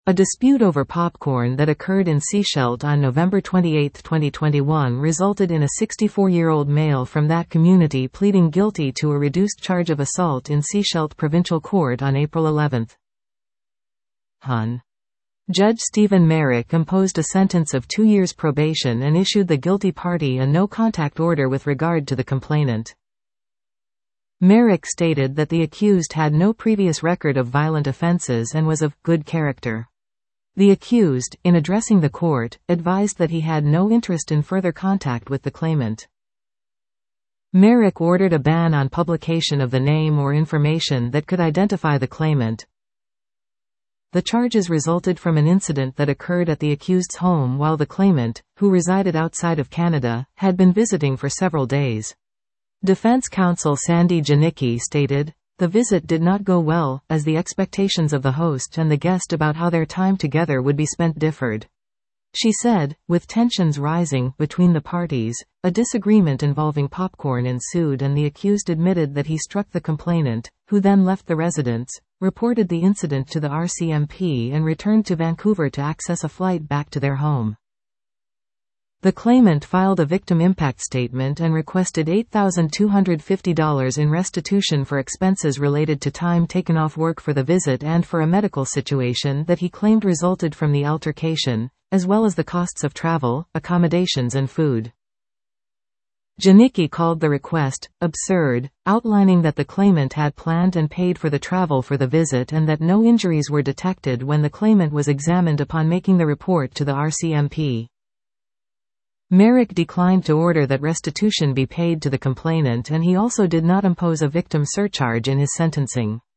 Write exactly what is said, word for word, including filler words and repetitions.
A dispute over popcorn that occurred in Sechelt on November twenty-eighth, twenty twenty-one resulted in a sixty-four-year-old male from that community pleading guilty to a reduced charge of assault in Sechelt Provincial Court on April eleventh. Hun. Judge Stephen Merrick imposed a sentence of two years probation and issued the guilty party a no-contact order with regard to the complainant. Merrick stated that the accused had no previous record of violent offenses and was of good character. The accused, in addressing the court, advised that he had no interest in further contact with the claimant. Merrick ordered a ban on publication of the name or information that could identify the claimant. The charges resulted from an incident that occurred at the accused's home while the claimant, who resided outside of Canada, had been visiting for several days. Defense counsel Sandy Janicki stated, "The visit did not go well, as the expectations of the host and the guest about how their time together would be spent differed." She said, with tensions rising between the parties, a disagreement involving popcorn ensued and the accused admitted that he struck the complainant, who then left the residence, reported the incident to the R C M P and returned to Vancouver to access a flight back to their home. The claimant filed a victim impact statement and requested eight thousand two hundred fifty dollars in restitution for expenses related to time taken off work for the visit and for a medical situation that he claimed resulted from the altercation, as well as the costs of travel, accommodations and food. Janicki called the request absurd, outlining that the claimant had planned and paid for the travel for the visit and that no injuries were detected when the claimant was examined upon making the report to the R C M P. Merrick declined to order that restitution be paid to the complainant and he also did not impose a victim surcharge in his sentencing.